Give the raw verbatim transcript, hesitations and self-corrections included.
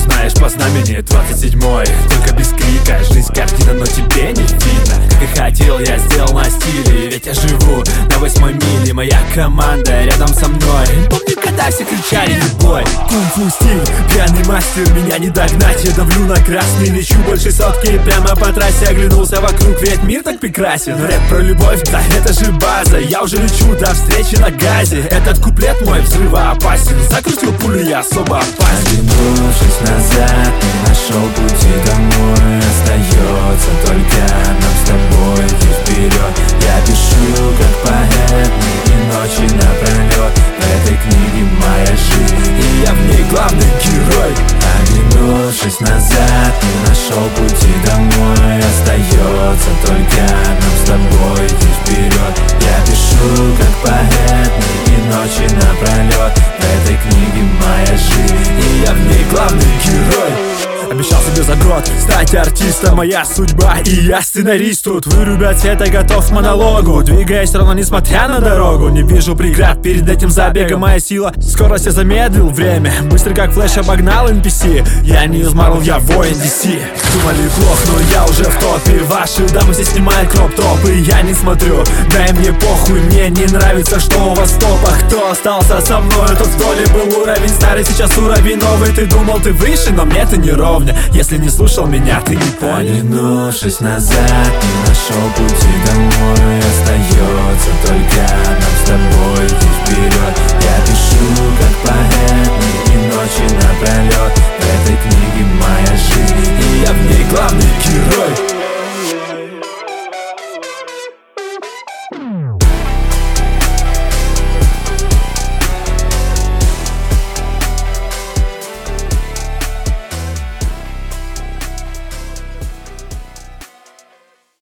знаешь, по знамени двадцать седьмой. Только без крика, жизнь картина, но тебе не видно. Как и хотел, я сделал на стиле. Ведь я живу на восьмой миле. Моя команда рядом со мной. Помню, когда все кричали не бой. Кунг-фу стиль, пьяный мастер, меня не догнать. Я давлю на красный, лечу больше сотки. Прямо по трассе оглянулся вокруг, ведь мир так прекрасен. Рэп про любовь, да это же база. Я уже лечу до встречи на газе. Этот куплет мой взрывоопасен. Закрутил пулю, я особо опасен. Оглянувшись назад, не нашел пути домой. Остается только нам с тобой идти вперед. Я пишу как поэт, дни и ночи напролет. В этой книге моя жизнь, и я в ней главный герой. Оглянувшись назад, не нашел пути домой. Остается только нам с тобой идти вперед. Я пишу как поэт, дни и ночи напролет. В этой книге моя жизнь, и я в ней главный герой. Обещал себе за год стать артистом, моя судьба, и я сценарист. Тут вырубят свет, я готов к монологу. Двигаясь равно, несмотря на дорогу. Не вижу преград перед этим забегом. Моя сила, скорость я замедлил время. Быстро как флэш обогнал эн пи си. Я не из Марвел, я воин ди си. Думали плохо, но я уже в топе. Ваши дамы все снимают кроп-топы. Я не смотрю, дай мне похуй. Мне не нравится, что у вас в топах. Кто остался со мной, тот в доле был уровень старый, сейчас уровень новый. Ты думал, ты выше, но мне ты не ровня. Если не слушал меня, ты не понял. Оглянувшись назад, не нашел пути домой. Остается только нам с тобой идти вперед. Я пишу как поэт, дни и ночи напролет. В этой